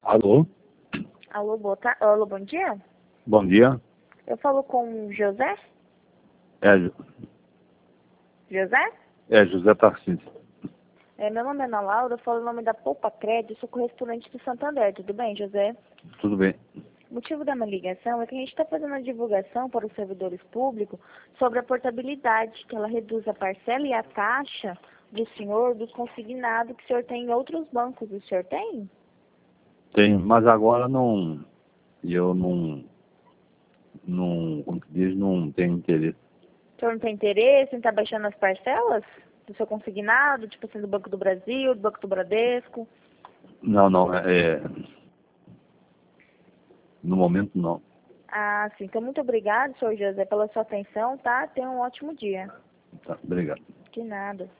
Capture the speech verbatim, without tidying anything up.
Alô? Alô, boa tarde. Alô, bom dia. Bom dia. Eu falo com o José? É, Ju- José? é José Tarcísio. É, meu nome é Ana Laura, eu falo em nome da Poupa Crédito, sou correspondente do Santander. Tudo bem, José? Tudo bem. O motivo da minha ligação é que a gente está fazendo a divulgação para os servidores públicos sobre a portabilidade, que ela reduz a parcela e a taxa do senhor, do consignado que o senhor tem em outros bancos. O senhor tem? Tem, mas agora não. Eu não. Não. Como que diz? Não tenho interesse. O senhor não tem interesse em estar baixando as parcelas do seu consignado, tipo assim, do Banco do Brasil, do Banco do Bradesco? Não, não. É, no momento não. Ah, sim. Então, muito obrigado, senhor José, pela sua atenção, tá? Tenha um ótimo dia. Tá, obrigado. De nada.